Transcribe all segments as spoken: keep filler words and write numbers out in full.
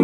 morning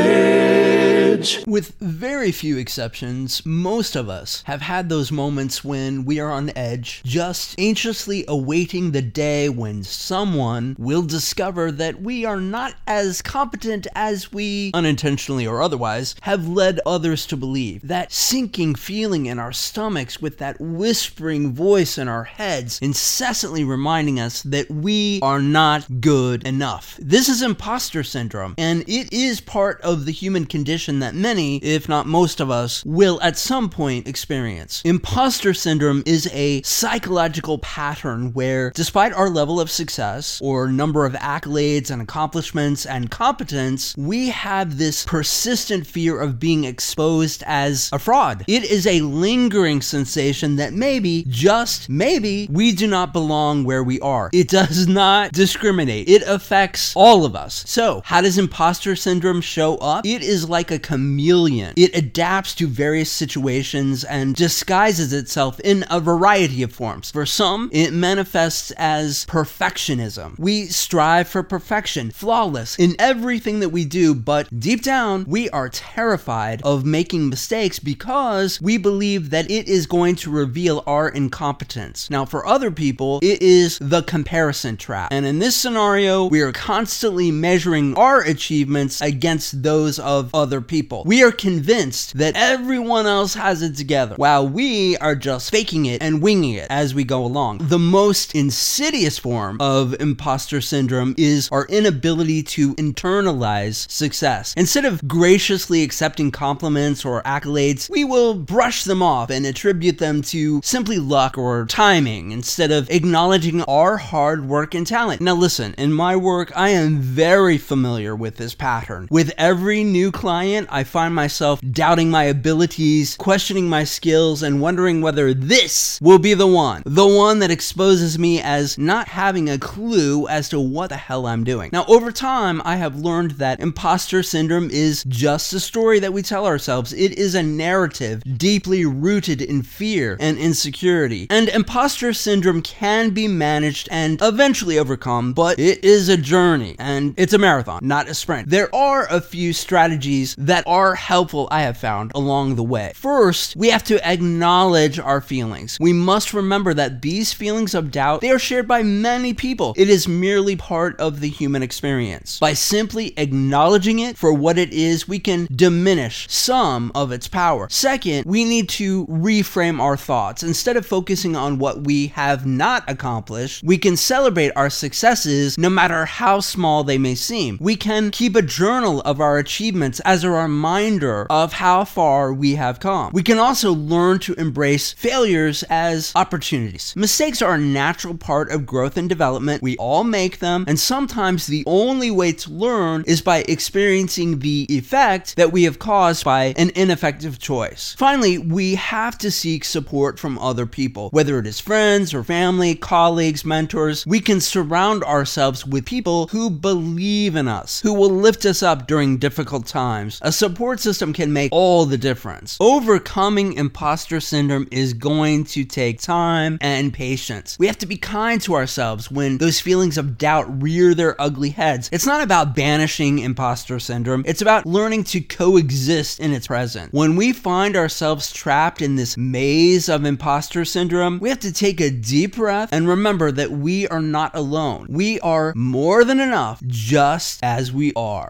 message. With very few exceptions, most of us have had those moments when we are on edge, just anxiously awaiting the day when someone will discover that we are not as competent as we, unintentionally or otherwise, have led others to believe. That sinking feeling in our stomachs with that whispering voice in our heads incessantly reminding us that we are not good enough. This is imposter syndrome, and it is part of the human condition that many, if not most of us, will at some point experience. Imposter syndrome is a psychological pattern where, despite our level of success or number of accolades and accomplishments and competence, we have this persistent fear of being exposed as a fraud. It is a lingering sensation that maybe, just maybe, we do not belong where we are. It does not discriminate. It affects all of us. So, how does imposter syndrome show up? It is like a chameleon. It adapts to various situations and disguises itself in a variety of forms. For some, it manifests as perfectionism. We strive for perfection, flawless in everything that we do, but deep down, we are terrified of making mistakes because we believe that it is going to reveal our incompetence. Now, for other people, it is the comparison trap. And in this scenario, we are constantly measuring our achievements against those of other people. We are convinced that everyone else has it together, while we are just faking it and winging it as we go along. The most insidious form of imposter syndrome is our inability to internalize success. Instead of graciously accepting compliments or accolades, we will brush them off and attribute them to simply luck or timing instead of acknowledging our hard work and talent. Now listen, in my work, I am very familiar with this pattern. With every new client, I find myself doubting my abilities, questioning my skills, and wondering whether this will be the one. The one that exposes me as not having a clue as to what the hell I'm doing. Now, over time, I have learned that imposter syndrome is just a story that we tell ourselves. It is a narrative deeply rooted in fear and insecurity. And imposter syndrome can be managed and eventually overcome, but it is a journey and it's a marathon, not a sprint. There are a few strategies that are helpful, I have found, along the way. First, we have to acknowledge our feelings. We must remember that these feelings of doubt, they are shared by many people. It is merely part of the human experience. By simply acknowledging it for what it is, we can diminish some of its power. Second, we need to reframe our thoughts. Instead of focusing on what we have not accomplished, we can celebrate our successes no matter how small they may seem. We can keep a journal of our achievements as a reminder of how far we have come. We can also learn to embrace failures as opportunities. Mistakes are a natural part of growth and development. We all make them, and sometimes the only way to learn is by experiencing the effect that we have caused by an ineffective choice. Finally, we have to seek support from other people, whether it is friends or family, colleagues, mentors. We can surround ourselves with people who believe in us, who will lift us up during difficult times. A support system can make all the difference. Overcoming imposter syndrome is going to take time and patience. We have to be kind to ourselves when those feelings of doubt rear their ugly heads. It's not about banishing imposter syndrome. It's about learning to coexist in its presence. When we find ourselves trapped in this maze of imposter syndrome, we have to take a deep breath and remember that we are not alone. We are more than enough just as we are.